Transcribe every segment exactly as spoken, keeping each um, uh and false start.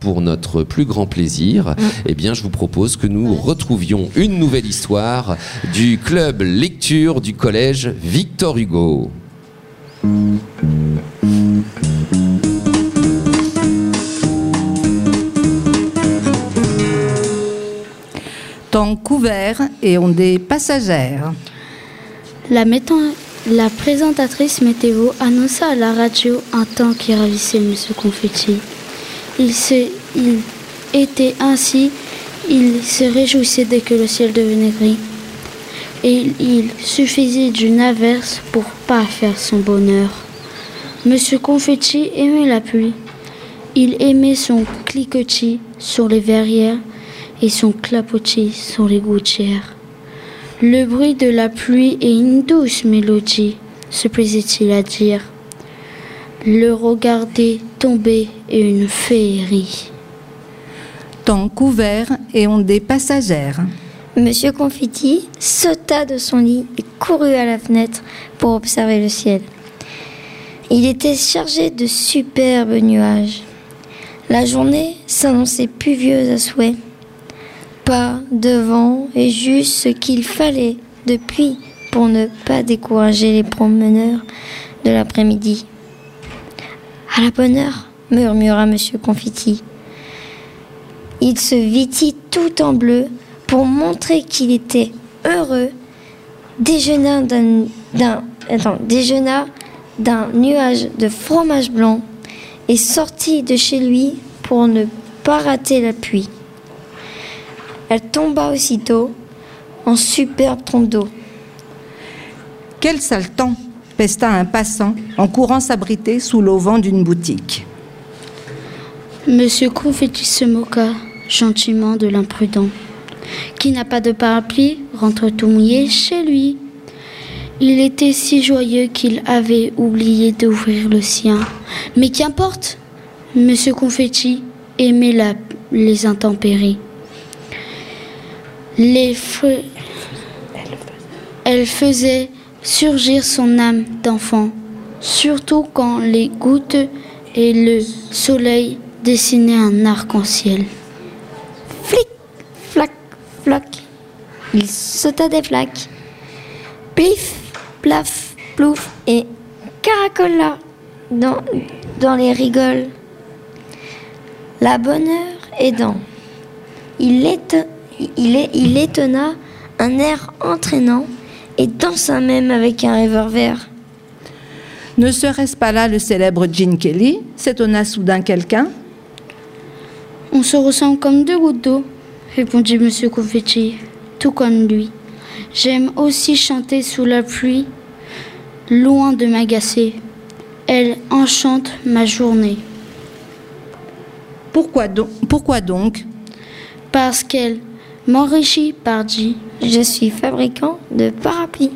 pour notre plus grand plaisir, mmh. eh bien, je vous propose que nous retrouvions une nouvelle histoire du club lecture du collège Victor Hugo. Temps couvert et ondées passagères. La, méta- la présentatrice météo annonça à la radio un temps qui ravissait M. Confetti. Il, se, il était ainsi, il se réjouissait dès que le ciel devenait gris. Et il suffisait d'une averse pour parfaire son bonheur. M. Confetti aimait la pluie. Il aimait son cliquetis sur les verrières et son clapotis sur les gouttières. Le bruit de la pluie est une douce mélodie, se plaisait-il à dire. Le regarder tomber est une féerie. Temps couvert et ondées passagères. Monsieur Confetti sauta de son lit et courut à la fenêtre pour observer le ciel. Il était chargé de superbes nuages. La journée s'annonçait pluvieuse à souhait. Pas de vent et juste ce qu'il fallait de pluie pour ne pas décourager les promeneurs de l'après-midi. À la bonne heure, murmura Monsieur Confetti. Il se vêtit tout en bleu pour montrer qu'il était heureux, déjeuna d'un, d'un, attends, déjeuna d'un nuage de fromage blanc et sortit de chez lui pour ne pas rater la pluie. Elle tomba aussitôt en superbe trompe d'eau. Quel sale temps, pesta un passant en courant s'abriter sous l'auvent d'une boutique. Monsieur Confetti se moqua gentiment de l'imprudent. Qui n'a pas de parapluie rentre tout mouillé chez lui. Il était si joyeux qu'il avait oublié d'ouvrir le sien. Mais qu'importe, Monsieur Confetti aimait la, les intempéries. Les feux, elle faisait surgir son âme d'enfant, surtout quand les gouttes et le soleil dessinaient un arc-en-ciel. Flic, flac, floc, il sauta des flaques. Plif, plaf, plouf et caracola dans, dans les rigoles. La bonne heure aidant, il, est, il, est, il étonna un air entraînant et dansa même avec un revolver. Ne serait-ce pas là le célèbre Gene Kelly ? S'étonna soudain quelqu'un. On se ressemble comme deux gouttes d'eau, répondit Monsieur Confetti, tout comme lui. J'aime aussi chanter sous la pluie, loin de m'agacer. Elle enchante ma journée. Pourquoi donc, pourquoi donc ? Parce qu'elle m'enrichit, pardi. Je suis fabricant de parapluies.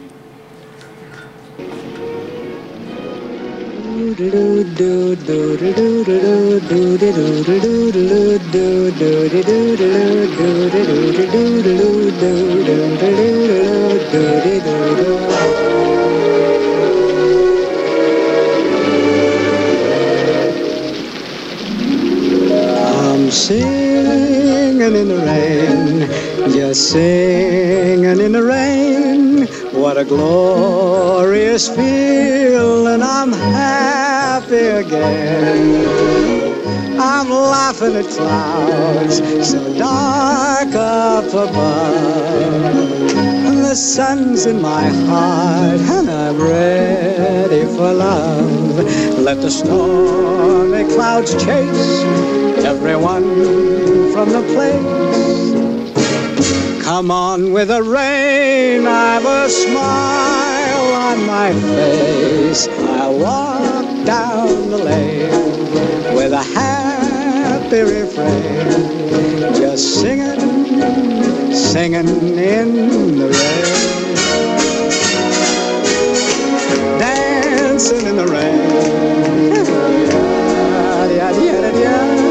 I'm singing in the rain, just singing in the rain. What a glorious feeling, I'm happy again. I'm laughing at clouds so dark up above. And the sun's in my heart and I'm ready for love. Let the stormy clouds chase everyone from the place. Come on with the rain, I've a smile on my face. I'll walk down the lane with a happy refrain, just singing, singing in the rain, dancing in the rain. Yeah, yeah, yeah, yeah.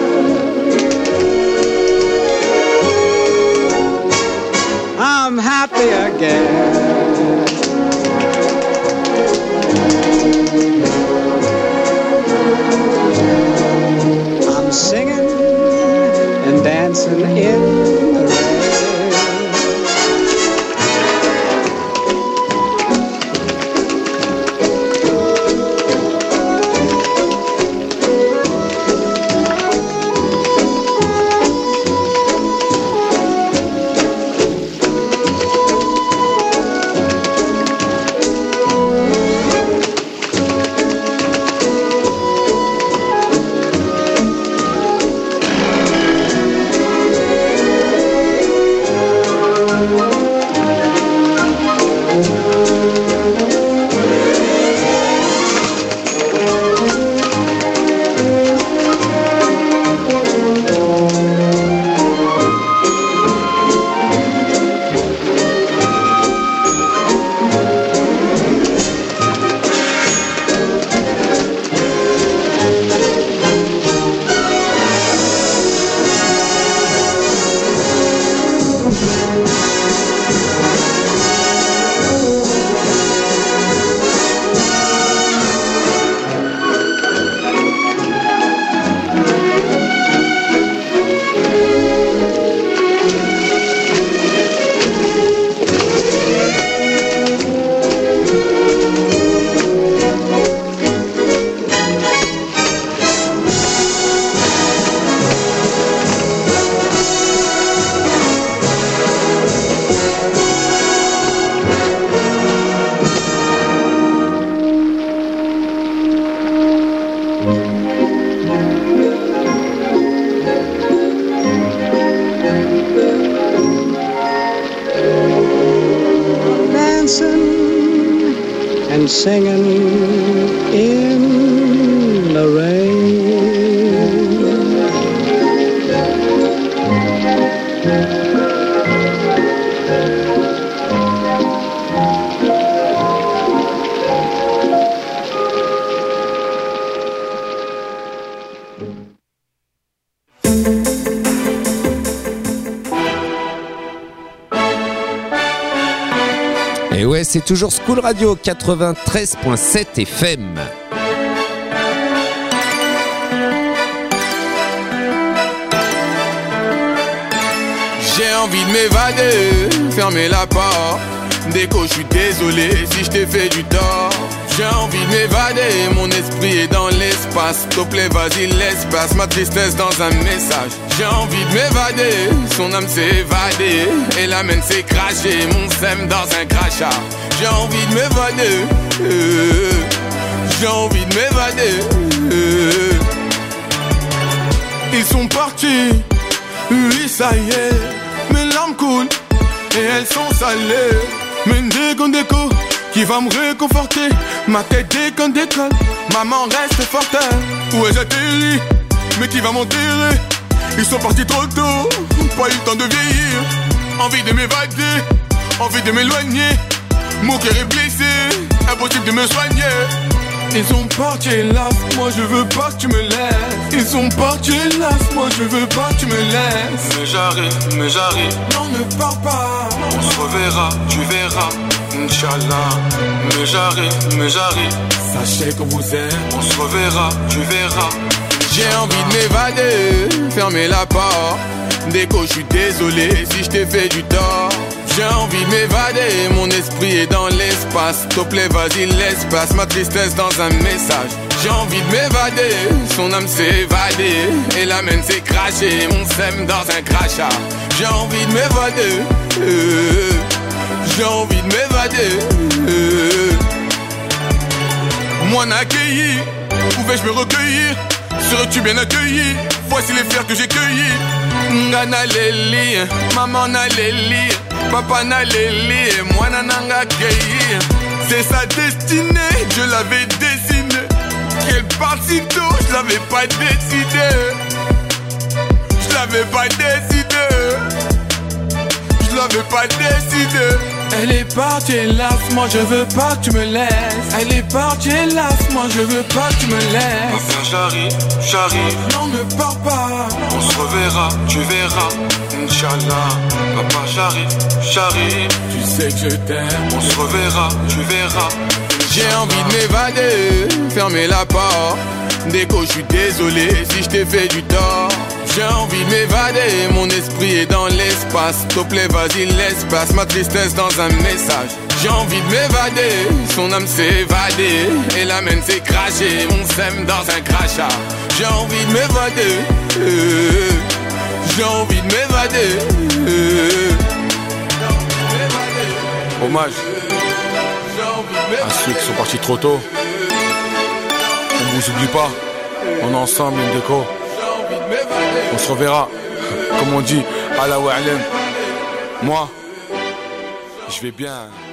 I'm happy again. I'm singing dancing in the rain. Singing in the rain. Et ouais, c'est toujours School Radio quatre-vingt-treize virgule sept F M. J'ai envie de m'évader, fermer la porte. Déco, je suis désolé si je t'ai fait du tort. J'ai envie de m'évader, mon esprit est dans l'espace. S'il te plaît, vas-y, laisse passe ma tristesse dans un message. J'ai envie de m'évader, son âme s'est évadée. Et la mienne s'est crachée, mon sème dans un crachat. J'ai envie de m'évader, euh, j'ai envie de m'évader. Euh. Ils sont partis, oui ça y est. Mes larmes coulent et elles sont salées. Mais déco, déco, qui va me réconforter. Ma tête déconne, décolle, maman reste forte. Où est j'atterris, mais qui va m'enterrer. Ils sont partis trop tôt, pas eu le temps de vieillir. Envie de m'évader, envie de m'éloigner. Mon cœur est blessé, impossible de me soigner. Ils sont partis hélas, moi je veux pas que tu me laisses. Ils sont partis hélas, moi je veux pas que tu me laisses. Mais j'arrive, mais j'arrive. Non ne pars pas, on se reverra, tu verras, Inch'Allah. Mais j'arrive, mais j'arrive. Sachez qu'on vous aime, on se reverra, tu verras. J'ai envie de m'évader, fermer la porte. Déco, je suis désolé si je t'ai fait du tort. J'ai envie de m'évader, mon esprit est dans l'espace. S'il te plaît, vas-y, laisse passe ma tristesse dans un message. J'ai envie de m'évader, son âme s'est évadée. Et la mienne s'est crachée, mon sème dans un crachat. J'ai envie de m'évader, euh, j'ai envie de m'évader. Euh. Moi n'accueilli, où vais-je me recueillir? Serais-tu bien accueilli? Voici les fleurs que j'ai cueillies. Ngana leli, maman na leli, papa na leli, moi nananga cueilli. C'est sa destinée, je l'avais dessinée. Qu'elle parte si tôt, je l'avais pas décidé. Je l'avais pas décidé. Je l'avais pas décidé. Elle est partie hélas, moi je veux pas que tu me laisses. Elle est partie hélas, moi je veux pas que tu me laisses. Enfin j'arrive, j'arrive. Non ne pars pas, on se reverra, tu verras, Inch'Allah. Papa j'arrive, j'arrive. Tu sais que je t'aime, on se reverra, tu verras. J'ai envie de m'évader, fermer la porte. Déco, je suis désolé si je t'ai fait du tort. J'ai envie de m'évader, mon esprit est dans l'espace. S'il te plaît, vas-y, laisse place ma tristesse dans un message. J'ai envie de m'évader, son âme s'est évadée et la mienne s'est crachée, on s'aime dans un crachat. J'ai envie de m'évader, euh, j'ai envie de m'évader, euh, Hommage à ceux qui sont partis trop tôt. On vous oublie pas, on est ensemble, une déco. On se reverra, comme on dit, à la wa'alem. Moi, je vais bien.